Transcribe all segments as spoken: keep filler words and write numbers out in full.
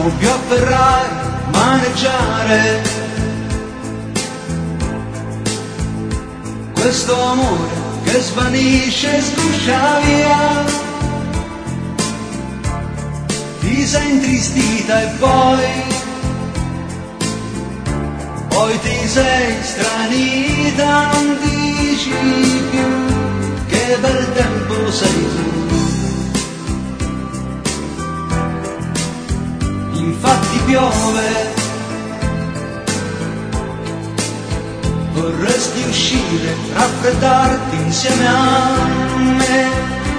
possiamo più afferrare, maneggiare questo amore che svanisce e sguscia via. Ti sei intristita e poi, poi ti sei stranita, non dici più che bel tempo sei tu. Infatti piove, vorresti uscire, raffreddarti insieme a me.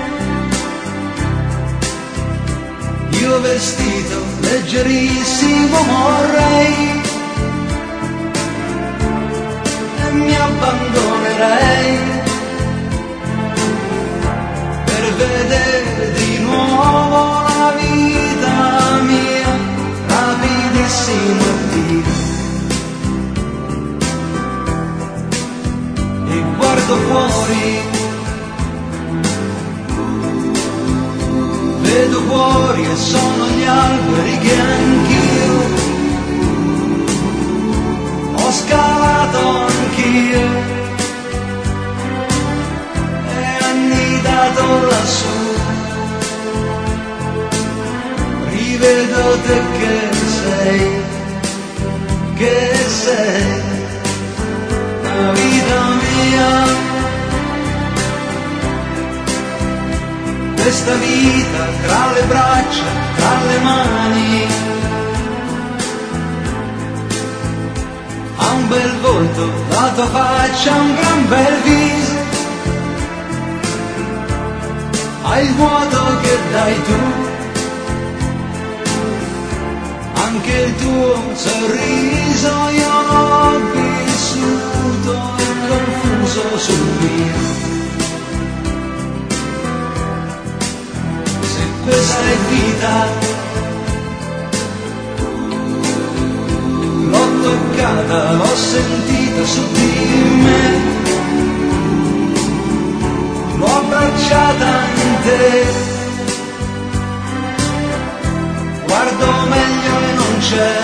Io vestito leggerissimo vorrei e mi abbandonerei per vedere di nuovo la vita mia, rapidissimo via. E guardo fuori, vedo fuori e sono gli alberi che anch'io ho scalato anch'io e annidato lassù. Rivedo te che sei, che sei la vita mia. Questa vita tra le braccia, tra le mani, ha un bel volto, la tua faccia, un gran bel viso, hai il vuoto che dai tu, anche il tuo sorriso io l'ho vissuto e confuso sul mio. Questa è vita, l'ho toccata, l'ho sentita su di me, l'ho abbracciata in te, guardo meglio e non c'è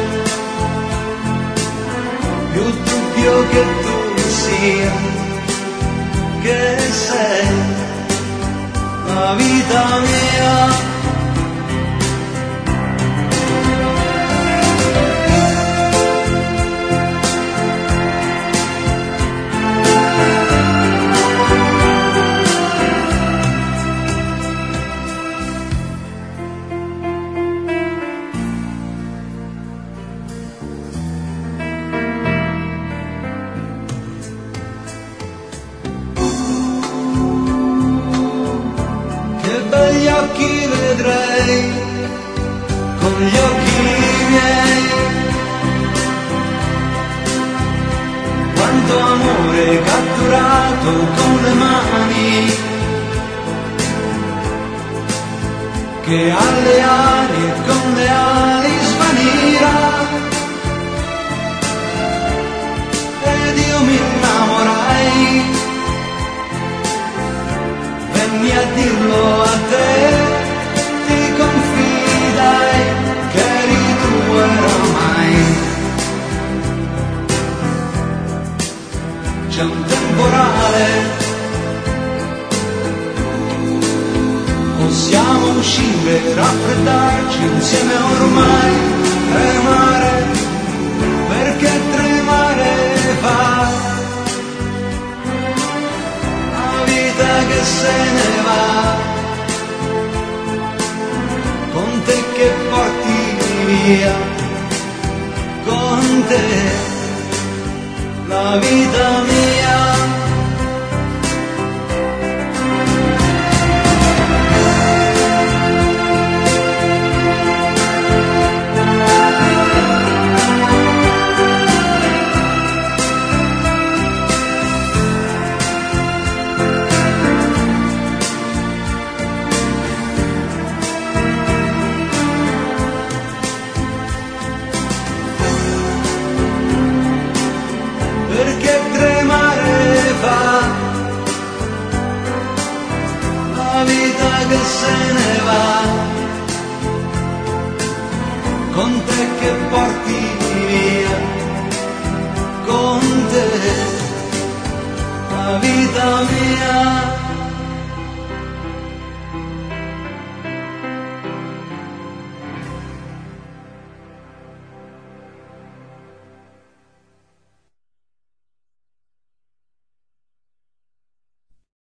più dubbio che tu sia, che sei la vita mia. Gli occhi vedrei con gli occhi miei, quanto amore catturato con le mani, che alle ali e con le ali svanirà, ed io mi innamorai. Venni a dirlo a te, ti confidai che eri tu oramai. C'è un temporale, possiamo uscire, raffreddarci insieme ormai, tremare, perché tremare fa. Che se ne va, con te che porti via, con te la vita mia. Perché tremare fa, la vita che se ne va, con te che porti via, con te la vita mia.